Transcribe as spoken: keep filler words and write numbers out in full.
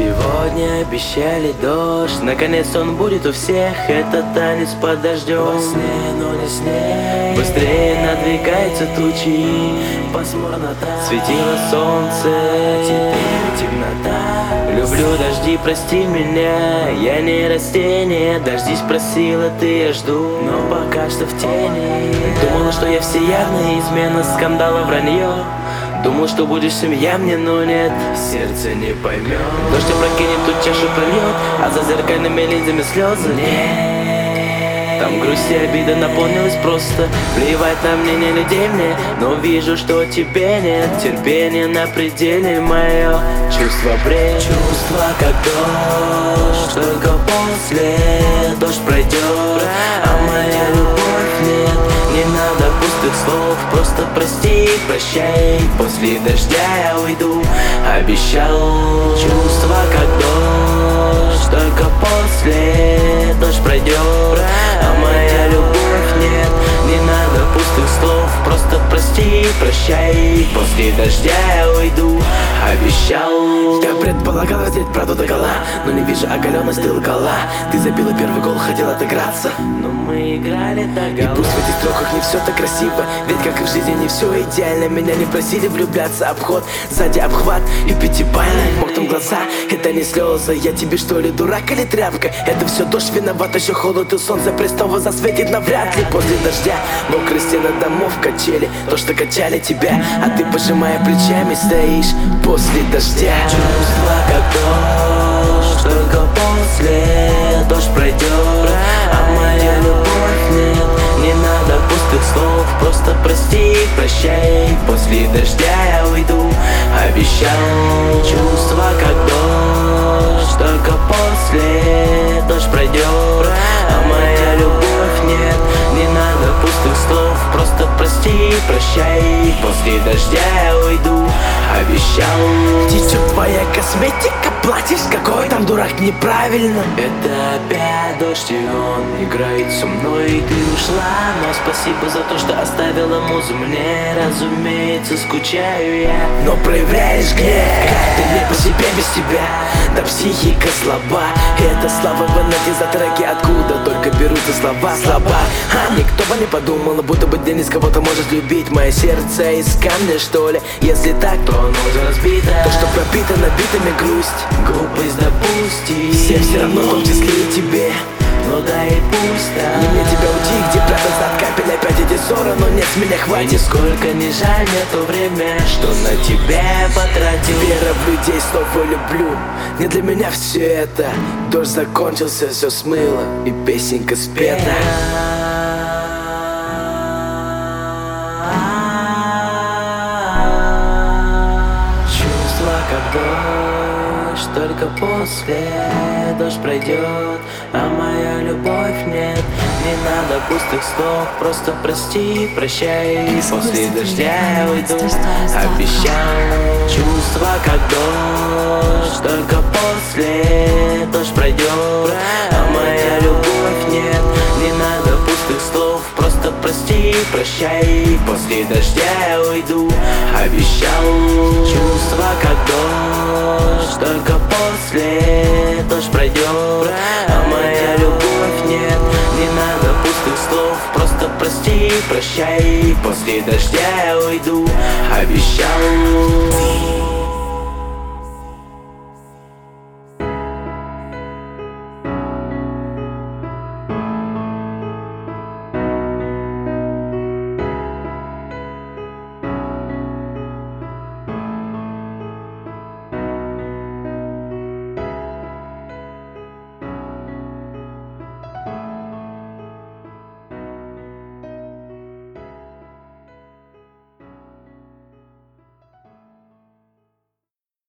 Сегодня обещали дождь, наконец он будет у всех. Это танец под дождем, во сне, но не снег. Быстрее надвигаются тучи, пасмурнота. Светило солнце, теперь темнота. Люблю дожди, прости меня, я не растение. Дожди спросила ты, я жду, но пока что в тени. Думала, что я всеядная измена, скандала, вранье. Думал, что будешь семья мне, но нет, сердце не поймет. Дождь опрокинет, тут чашу прольет, а за зеркальными линзами слезы. Нет, там грусть и обида наполнилась просто. Плевать на мнение людей мне, но вижу, что тебе нет. Терпение на пределе мое, чувство бред. Чувство как дождь, только после дождь пройдет, а моя любовь нет. Не надо пустых слов, просто прости, прощай. После дождя я уйду, обещал. Чувство как дождь, только после дождь пройдет, а моя любовь нет. Не надо пустых слов, просто прости, прощай. После дождя я уйду, обещал. Я предполагал раздеть правду догола, но не вижу оголенность, ты лгала. Ты забила первый гол, хотела отыграться, но мы играли догола. И пусть в этих строках не все так красиво, ведь как и в жизни не все идеально. Меня не просили влюбляться, обход, сзади обхват и пятибалльный. Мог там глаза, это не слезы. Я тебе что ли дурак или тряпка? Это все дождь виноват, еще холод и солнце престово засветит навряд ли. После дождя мокрые стены домов, качели, то, что качали тебя, а ты, пожимая плечами, стоишь после дождя. Чувство как дождь, только после дождь пройдет, а моя любовь нет. Не надо пустых слов, просто прости, прощай. После дождя я уйду, обещал. Чувство как дождь, только после дождь пройдет, а моя любовь нет. Не надо пустых слов, просто прости, прощай. После дождя я уйду, обещал. Течет твоя косметика, платишь, какой там дурак, неправильно. Это опять дождь, и он играет со мной. И ты ушла, но спасибо за то, что оставила музу мне. Разумеется, скучаю я, но проявляешь гнев, как ты не по себе без тебя. Да психика слаба, это слава в инете за треки, откуда только берутся слова слаба. А никто бы не подумал, будто бы Денис кого-то может любить. Мое сердце из камня, что ли? Если так, то оно уже разбито. То, что пропитано битами грусть, глупость допусти. Все все равно, в том числе и тебе. Ну да и пусть так. Не мне тебя уйти, где прятаться от капель, опять эти ссоры, но нет, с меня хватит. Нисколько не жаль мне то время, что на тебя потратил. Вера в людей, снова люблю. Не для меня все это. Дождь закончился, все смыло, и песенка спета. Чувство как дождь, только после дождь пройдет, а моя любовь нет. Не надо пустых слов, просто прости, прощай. После дождя я уйду, обещал. Чувство как дождь, только после дождь пройдет, а моя любовь нет. Не надо пустых слов, просто прости, прощай. После дождя я уйду, обещал. Чувство как дождь, только после дождь пройдет, а моя любовь нет. Не надо пустых слов, просто прости, прощай. После дождя я уйду, обещал.